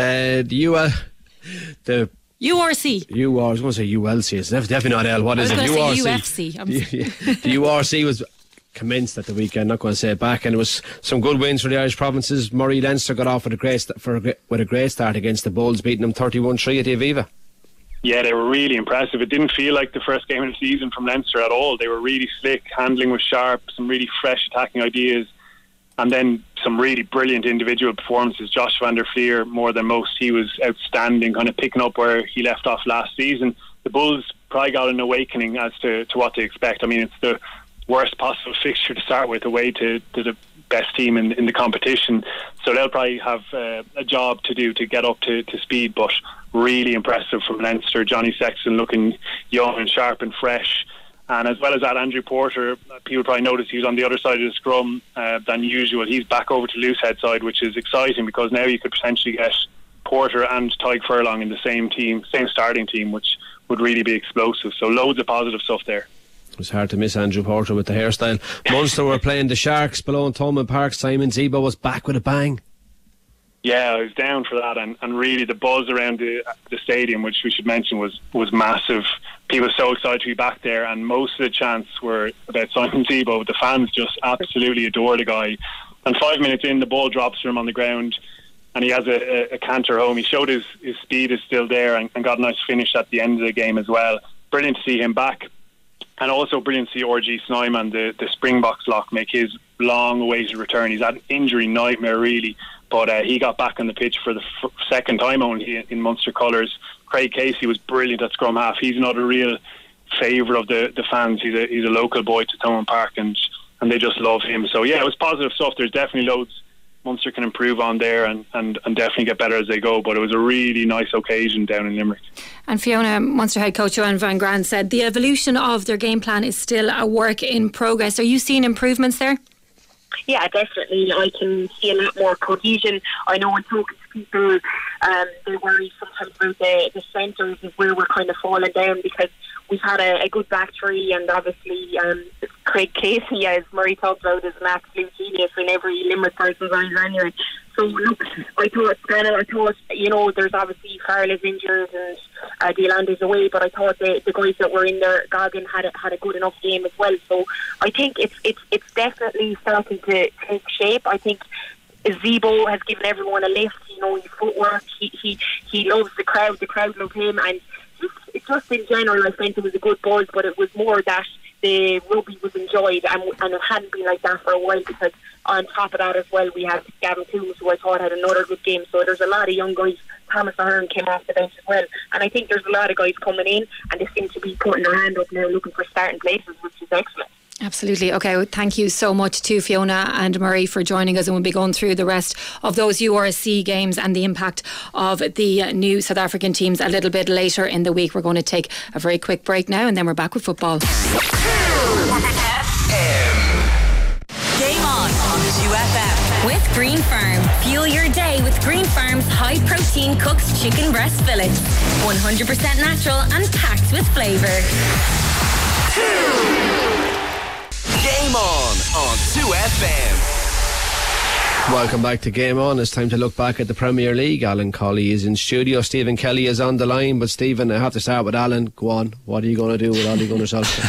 S2: The URC. I was going to say ULC. It's definitely not L. What is it?
S4: URC.
S2: The URC was commenced at the weekend. Not going to say it back, and it was some good wins for the Irish provinces. Murray Leinster got off with a great start against the Bulls, beating them 31-3 at the Aviva.
S11: Yeah, they were really impressive. It didn't feel like the first game of the season from Leinster at all. They were really slick, handling was sharp, some really fresh attacking ideas, and then some really brilliant individual performances. Josh van der Fleer, more than most, he was outstanding, kind of picking up where he left off last season. The Bulls probably got an awakening as to what to expect. I mean, it's the worst possible fixture to start with, away to the best team in the competition, so they'll probably have a job to do to get up to speed, but really impressive from Leinster. Johnny Sexton looking young and sharp and fresh, and as well as that, Andrew Porter, people probably noticed he was on the other side of the scrum than usual. He's back over to Loosehead side, which is exciting, because now you could potentially get Porter and Tyke Furlong in the same starting team, which would really be explosive. So loads of positive stuff there.
S2: It was hard to miss Andrew Porter with the hairstyle. Munster were playing the Sharks below in Thomond Park. Simon Zebo was back with a bang.
S11: Yeah, I was down for that, and really the buzz around the stadium, which we should mention, was massive. People were so excited to be back there, and most of the chants were about Simon Thibault, but the fans just absolutely adore the guy. And 5 minutes in, the ball drops for him on the ground, and he has a canter home. He showed his speed is still there, and got a nice finish at the end of the game as well. Brilliant to see him back, and also brilliant to see RG Snyman, the Springboks lock, make his long-awaited return. He's had an injury nightmare, really. But he got back on the pitch for the second time only in Munster colours. Craig Casey was brilliant at scrum half. He's not a real favourite of the fans. He's a local boy to Thomond Park, and they just love him. So yeah, it was positive stuff. There's definitely loads Munster can improve on there, and definitely get better as they go. But it was a really nice occasion down in Limerick.
S4: And Fiona, Munster head coach Johan van Graan, said the evolution of their game plan is still a work in progress. Are you seeing improvements there?
S10: Yeah, definitely. I can see a lot more cohesion. I know when talking to people, they worry sometimes about the centres of where we're kind of falling down, because we've had a good back three, and obviously Craig Casey, as Murray talked about, is an absolute genius in every Limerick person's eyes anyway. So look, I thought, there's obviously Farrell is injured and Delander's away, but I thought the guys that were in there, Goggin had a good enough game as well. So I think it's definitely starting to take shape. I think Zebo has given everyone a lift. His footwork, he loves the crowd love him, and just in general, I think it was a good buzz. But it was more that the rugby was enjoyed, and it hadn't been like that for a while, because on top of that as well, we had Gavin Toombs, who I thought had another good game. So there's a lot of young guys. Thomas Ahern came off the bench as well, and I think there's a lot of guys coming in, and they seem to be putting their hand up now, looking for starting places, which is excellent.
S4: Absolutely. Okay, well, thank you so much to Fiona and Murray for joining us, and we'll be going through the rest of those URC games and the impact of the new South African teams a little bit later in the week. We're going to take a very quick break now, and then we're back with football.
S1: Game on 2FM with Green Farm. Fuel your day with Green Farm's high protein cooked chicken breast fillets. 100% natural and packed with flavour.
S8: Game on 2FM.
S2: Welcome back to Game On. It's time to look back at the Premier League. Alan Colley is in studio. Stephen Kelly is on the line. But Stephen, I have to start with Alan. Go on. What are you going to do with Ole Gunnar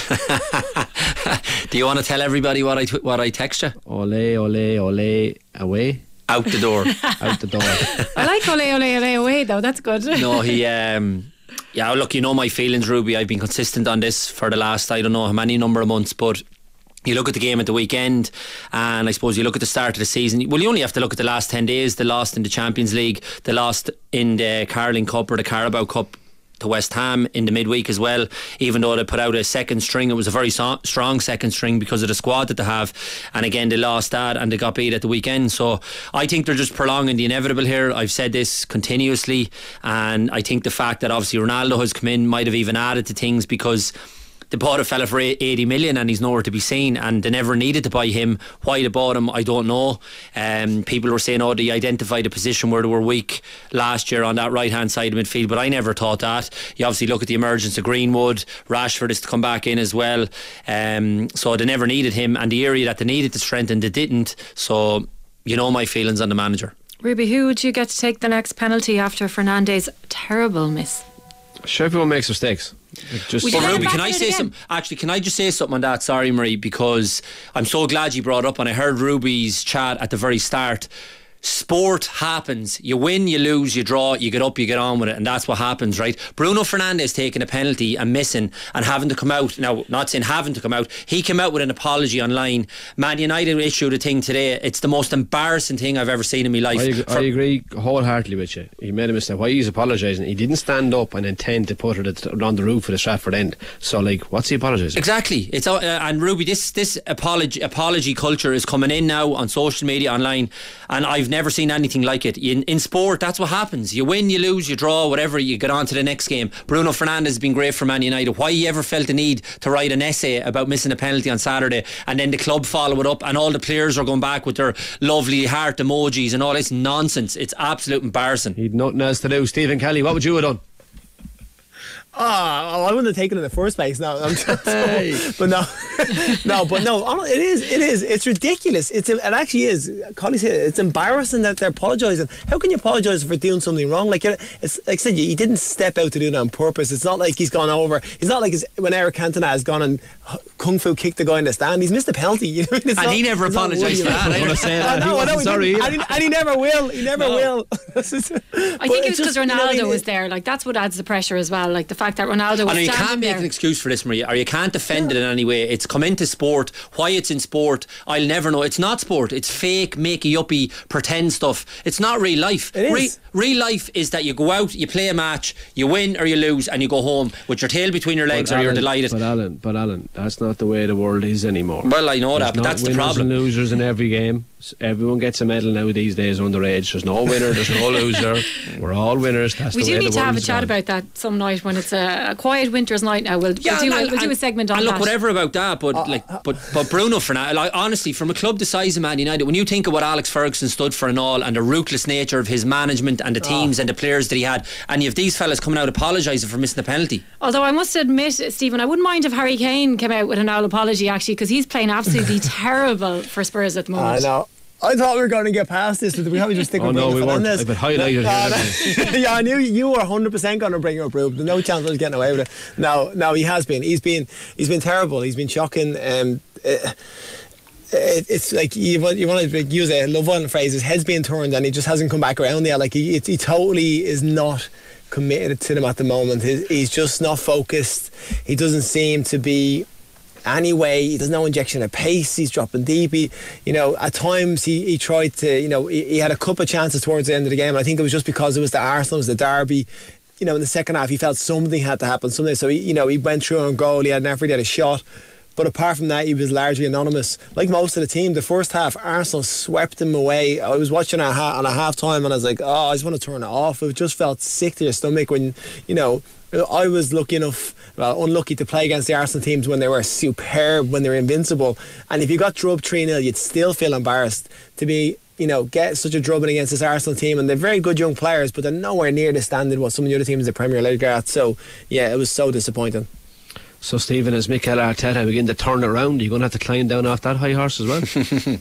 S2: Solskjaer?
S12: Do you want to tell everybody what I text you?
S2: Ole, ole, ole, away.
S12: Out the door.
S2: Out the door.
S4: I like ole, ole, ole, away though. That's good.
S12: No, he... yeah, look, you know my feelings, Ruby. I've been consistent on this for the last, I don't know how many number of months, but you look at the game at the weekend, and I suppose you look at the start of the season. Well, you only have to look at the last 10 days. They lost in the Champions League, they lost in the Carling Cup or the Carabao Cup to West Ham in the midweek as well. Even though they put out a second string, it was a very strong second string because of the squad that they have, and again they lost that and they got beat at the weekend. So I think they're just prolonging the inevitable here. I've said this continuously, and I think the fact that obviously Ronaldo has come in might have even added to things, because they bought a fella for 80 million and he's nowhere to be seen, and they never needed to buy him. Why they bought him, I don't know. People were saying, they identified a position where they were weak last year on that right hand side of midfield, but I never thought that. You obviously look at the emergence of Greenwood. Rashford is to come back in as well, so they never needed him, and the area that they needed to strengthen they didn't. So you know my feelings on the manager.
S4: Ruby, who would you get to take the next penalty after Fernandes' terrible miss?
S2: Sure, everyone makes mistakes.
S12: Ruby, can I say something? Actually, can I just say something on that? Sorry, Marie, because I'm so glad you brought up, and I heard Ruby's chat at the very start. Sport happens. You win, you lose, you draw, you get up, you get on with it, and that's what happens, right? Bruno Fernandes taking a penalty and missing and having to come out. Now, not saying having to come out, he came out with an apology online. Man United issued a thing today. It's the most embarrassing thing I've ever seen in my life.
S2: I agree wholeheartedly with you. He made a mistake. Why he's apologising? He didn't stand up and intend to put it on the roof of the Stratford end. So, what's he apologising?
S12: Exactly. It's and Ruby, this apology culture is coming in now on social media, online, and I've never seen anything like it. In sport, that's what happens. You win, you lose, you draw, whatever, you get on to the next game. Bruno Fernandes has been great for Man United. Why he ever felt the need to write an essay about missing a penalty on Saturday, and then the club follow it up, and all the players are going back with their lovely heart emojis and all this nonsense. It's absolute embarrassing.
S2: He'd nothing else to do. Stephen Kelly, what would you have done?
S13: I wouldn't have taken it in the first place. No, but no. It is. It's ridiculous. It actually is. Collie said it's embarrassing that they're apologising. How can you apologise for doing something wrong? Like it's like I said, he didn't step out to do it on purpose. It's not like he's gone over. It's not like when Eric Cantona has gone and kung fu kicked the guy in the stand. He's missed a penalty. You know?
S12: And he never apologised for that.
S13: I know. Sorry, and he never will. He never will.
S4: I think it's because Ronaldo was there. Like that's what adds the pressure as well. Like the fact that Ronaldo was
S12: you
S4: standing
S12: can't make
S4: there.
S12: an excuse for this, Maria, or you can't defend it in any way. It's come into sport. Why it's in sport, I'll never know. It's not sport. It's fake, makey-uppy, pretend stuff. It's not real life.
S13: It is.
S12: Real life is that you go out, you play a match, you win or you lose, and you go home with your tail between your legs, or you're delighted.
S2: But Alan, that's not the way the world is anymore.
S12: Well, I know that, but that's the problem.
S2: There's winners and losers in every game. Everyone gets a medal now these days underage. There's no winner, there's no loser. We're all winners. That's
S4: we
S2: the way
S4: do need
S2: the
S4: to have a
S2: world's
S4: chat
S2: gone.
S4: about that some night when it's a quiet winter's night. Now we'll do a segment on
S12: and
S4: that.
S12: look, whatever about that, but Bruno Fernandes, like, honestly, from a club the size of Man United, when you think of what Alex Ferguson stood for and all, and the ruthless nature of his management and the teams and the players that he had, and you have these fellas coming out apologising for missing the penalty.
S4: Although I must admit, Stephen, I wouldn't mind if Harry Kane came out with an owl apology actually, because he's playing absolutely terrible for Spurs at the moment.
S13: I know. I thought we were going to get past this, but we probably just stick with Bruno Fernandes.
S2: I've been highlighted here.
S13: Yeah, I knew you were 100% going to bring up Rube. There's no chance I was getting away with it. No, he has been. He's been terrible. He's been shocking. It's like you want to use a Love Island phrase. His head's being turned, and he just hasn't come back around there. Like he totally is not committed to them at the moment. He's just not focused. He doesn't seem to be. Anyway, there's no injection of pace. He's dropping deep. At times he tried to. He had a couple of chances towards the end of the game. I think it was just because it was the Arsenal, it was the derby. In the second half, he felt something had to happen. So he went through on goal. He had an effort. He had a shot. But apart from that, he was largely anonymous. Like most of the team, the first half, Arsenal swept him away. I was watching on a half time, and I was like, I just want to turn it off. It just felt sick to your stomach when I was unlucky to play against the Arsenal teams when they were superb, when they were invincible. And if you got drubbed 3-0, you'd still feel embarrassed to be, get such a drubbing against this Arsenal team. And they're very good young players, but they're nowhere near the standard what some of the other teams in the Premier League are at. So, yeah, it was so disappointing.
S2: So, Stephen, as Mikel Arteta begin to turn it around, you're going to have to climb down off that high horse as well?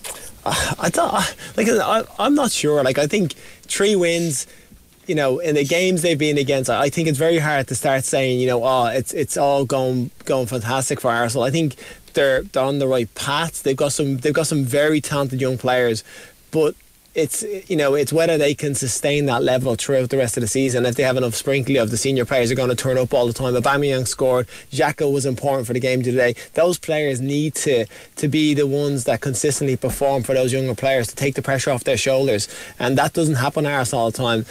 S13: I'm not sure. Like, I think 3 wins. In the games they've been against, I think it's very hard to start saying, it's all going fantastic for Arsenal. I think they're on the right path. They've got some very talented young players, but it's whether they can sustain that level throughout the rest of the season. If they have enough sprinkling of the senior players are going to turn up all the time. Aubameyang scored. Xhaka was important for the game today. Those players need to be the ones that consistently perform for those younger players, to take the pressure off their shoulders, and that doesn't happen at Arsenal all the time.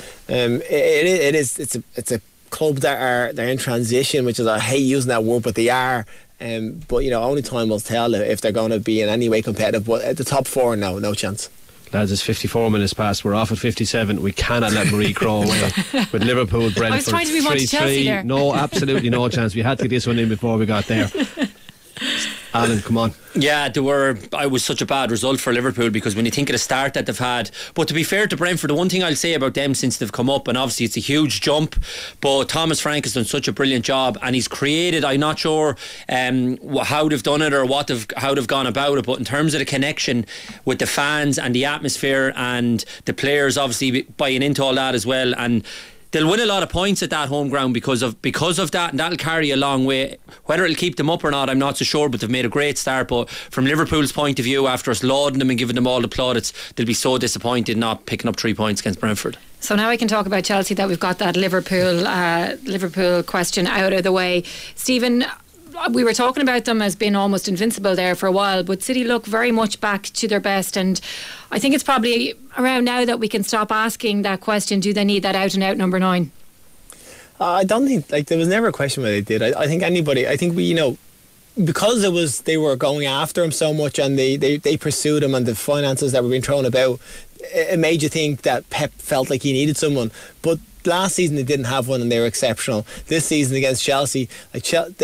S13: It's a club they're in transition, which is, I hate using that word, but they are. But only time will tell if they're going to be in any way competitive. But at the top 4, no chance.
S2: Lads, it's 54 minutes past. We're off at 57. We cannot let Marie Crowe away with Liverpool, Brentford.
S4: I was trying to be more Chelsea there.
S2: No, absolutely no chance. We had to get this one in before we got there. Alan, come on.
S12: Yeah, I was such a bad result for Liverpool, because when you think of the start that they've had, but to be fair to Brentford, the one thing I'll say about them since they've come up, and obviously it's a huge jump, but Thomas Frank has done such a brilliant job, and he's created, I'm not sure how they've done it or how they've gone about it, but in terms of the connection with the fans and the atmosphere and the players obviously buying into all that as well, and they'll win a lot of points at that home ground because of that, and that'll carry a long way. Whether it'll keep them up or not, I'm not so sure, but they've made a great start. But from Liverpool's point of view, after us lauding them and giving them all the plaudits, they'll be so disappointed not picking up 3 points against Brentford.
S4: So now we can talk about Chelsea, that we've got that Liverpool question out of the way. Stephen, we were talking about them as being almost invincible there for a while, but City look very much back to their best, and I think it's probably around now that we can stop asking that question, do they need that out and out number 9?
S13: I don't think, there was never a question whether they did. I think we, because they were going after him so much, and they pursued him, and the finances that were being thrown about, it made you think that Pep felt like he needed someone. But last season they didn't have one, and they were exceptional. This season against Chelsea,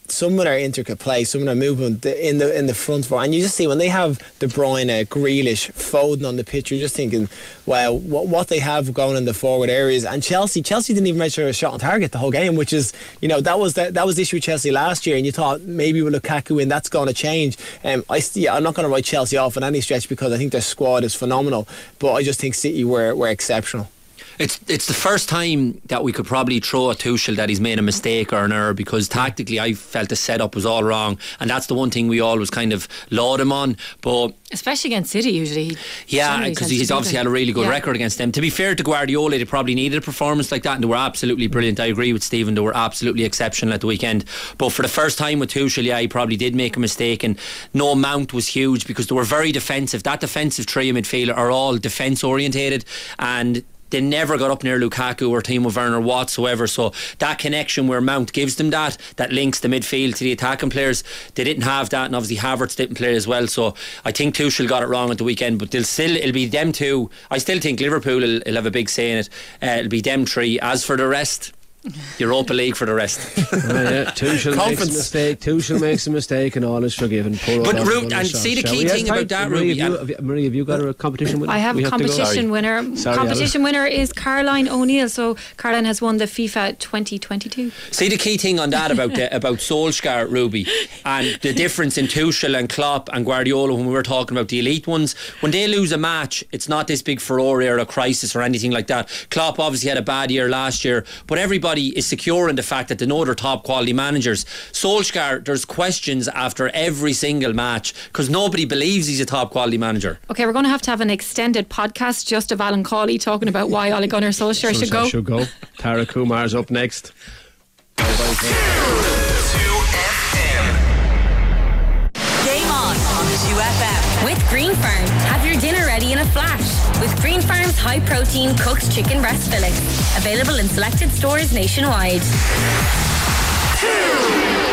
S13: some of their intricate play, some of their movement in the front four, and you just see when they have De Bruyne, Grealish, Foden on the pitch, you're just thinking, wow, what they have going in the forward areas. And Chelsea didn't even measure a shot on target the whole game, which is, that was the issue with Chelsea last year, and you thought maybe with Lukaku in that's going to change. I'm not going to write Chelsea off in any stretch because I think their squad is phenomenal, but I just think City were exceptional.
S12: It's the first time that we could probably throw at Tuchel that he's made a mistake or an error, because tactically I felt the setup was all wrong, and that's the one thing we always kind of laud him on. But
S4: especially against City usually.
S12: Yeah, because he's obviously had a really good record against them. To be fair to Guardiola, they probably needed a performance like that, and they were absolutely brilliant. I agree with Stephen, they were absolutely exceptional at the weekend. But for the first time with Tuchel, he probably did make a mistake, and no Mount was huge because they were very defensive. That defensive trio midfielder are all defence orientated, and they never got up near Lukaku or Timo Werner whatsoever. So that connection where Mount gives them that links the midfield to the attacking players, they didn't have that, and obviously Havertz didn't play as well. So I think Tuchel got it wrong at the weekend, but it'll be them two. I still think Liverpool will have a big say in it. It'll be them three. As for the rest, Europa League for the rest.
S2: Tuchel makes a mistake and all is forgiven.
S12: But Ruth, and see the key thing about that,
S2: Marie, have you got a competition winner?
S4: I have a competition winner. Competition winner is Caroline O'Neill. So Caroline has won the FIFA 2022.
S12: See the key thing on that about Solskjaer, Ruby, and the difference in Tuchel and Klopp and Guardiola when we were talking about the elite ones. When they lose a match, it's not this big furore or a crisis or anything like that. Klopp obviously had a bad year last year, but everybody is secure in the fact that they know they're top quality managers. Solskjaer, there's questions after every single match because nobody believes he's a top quality manager.
S4: Okay, we're going to have an extended podcast just of Alan Cawley talking about why Ole Gunnar Solskjaer should go.
S2: Tara Kumar's up next.
S8: Game on 2FM.
S1: With Green Farm, have your dinner ready in a flash with Green Farm's high protein cooked chicken breast fillets. Available in selected stores nationwide.